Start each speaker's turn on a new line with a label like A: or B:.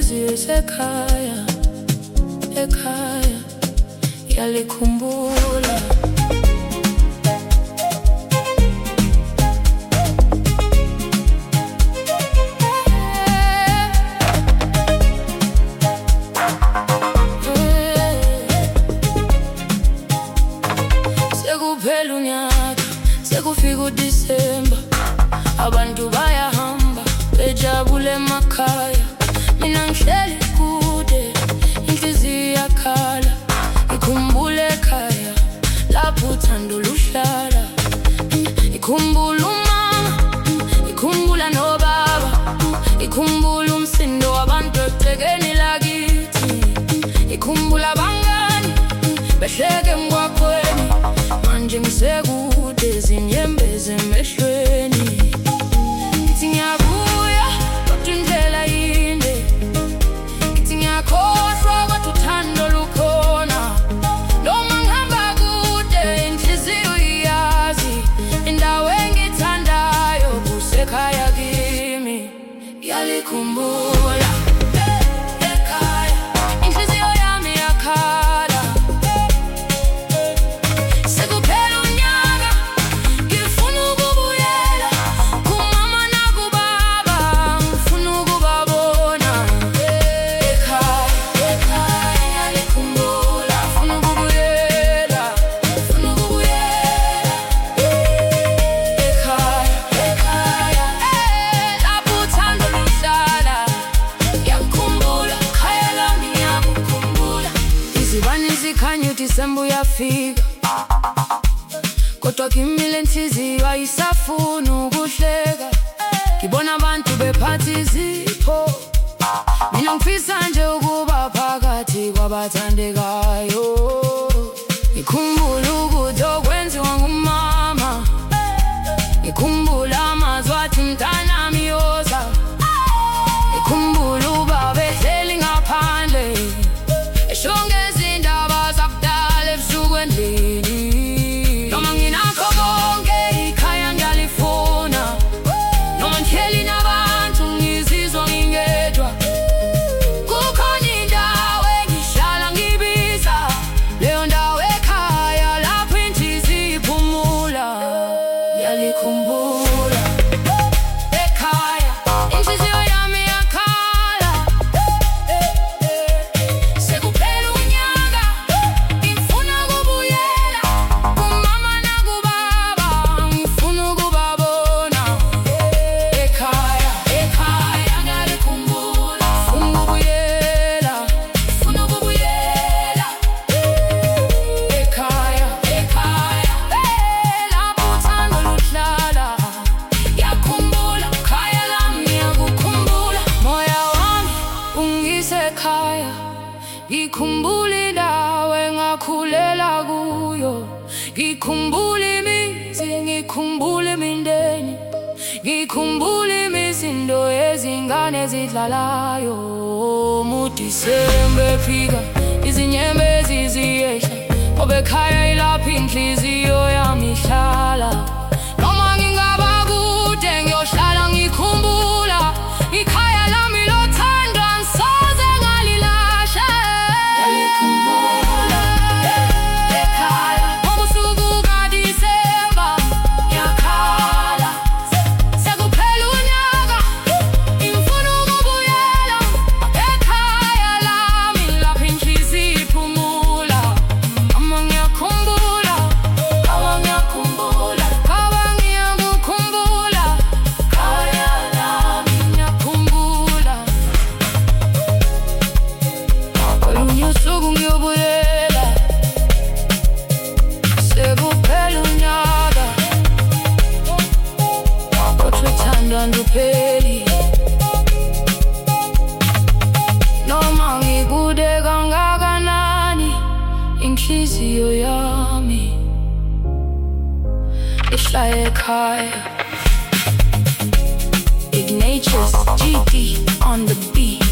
A: inhliziyo isekhaya, ekhaya yalikhumbula. Sekuphela unyaka, sekufika uDisemba, abantu bayahamba bejabule emakhaya. Mina ngihleli kude, inhliziyo yakhala, ikhumbule ekhaya lapho uthando luhlala. Ikhumbula umama, ikhumbula nobaba, ikhumbula umsindo wabantu egcekeni lakithi. Ikhumbula abangani behleke emgwaqweni, manje ngisekude zinyembezi emehlweni. Ngithi ngiyabuya kodwa indlela yinde, ngithi ngiyakhohlwa kodwa uthando lukhona. Noma ngihamba kude inhliziyo iyazi, indawo engithandayo kusekhaya kimi, yalikhumbula. Ekhaya inhliziyo yami yakhala, sekuphela unyaka ngifuna ukubuyela kumama nakubaba, ngifuna ukubabona. Ekhaya, ekhaya yalikhumbula, ngifuna ukubuyela, ngifuna ukubuyela. Ekhaya, ekhaya lapho uthando luhlala, yakukhumbula, khaya lami yakukhumbula. Izibane zikhanya uDisemba uyafika, kodwa kimi le nhliziyo ayisafuni ukuhleka. Ngibona abantu bephatha izipho, mina ngifisa nje ukuba phakathi kwabathandekayo. Ngikhumbula ukuthi okwenziwa ngumama, ngikhumbula amazwi athi mntanami yoza. Ngikhumbula ubaba ehleli ngaphandle, esho ngezindaba zakudala ebusuku endlini. Noma nginakho konke ikhaya ngiyalifuna, noma ngihleli nabantu ngizizwa ngingedwa. Kukhona indawo engihlala ngibiza, leyo ndawo ekhaya lapho inhliziyo iphumula, yalikhumbula. Ekhaya inhliziyo yami yakhala, sekuphela unyaka ngifuna ukubuyela kumama nakubaba, ngifuna ukubabona. Ekhaya, ekhaya ngalikhumbula, ngifuna ukubuyela, ngifuna ukubuyela. Ekhaya, ekhaya lapho uthando luhlala, yakhumbula, khaya lami yakukhumbula. Moya wami ungise ekhaya, ngikhumbula indawo engakhulela kuyo. Ngikhumbula imizi, ngikhumbula imindeni, ngikhumbula imisindo yezingane ezidlalayo. uDisemba efika, izinyembezi ziyehla, ngoba ekhaya ilapho inhliziyo yami ihlala. Noma ngingaba kude ngiyohlala ngikhumbula, ikhaya lami lothando angisoze ngalilahla. Yalikhumbula, ekhaya ngobusuku kaDisemba yakhala, sekuphela unyaka ngifuna ukubuyela. Ekhaya lami lapho inhliziyo iphumula. Mama ngiyakhumbula, baba ngiyakhumbula, baba ngiyakukhumbula, khaya lami ngiyakhumbula. Kolunye usuku ngiyobuyela, sekuphela unyaka, kodwa uthando alupheli. Noma ngikude kangakanani, inhliziyo yami ihlala ekhaya. Ignatius GD on the beat.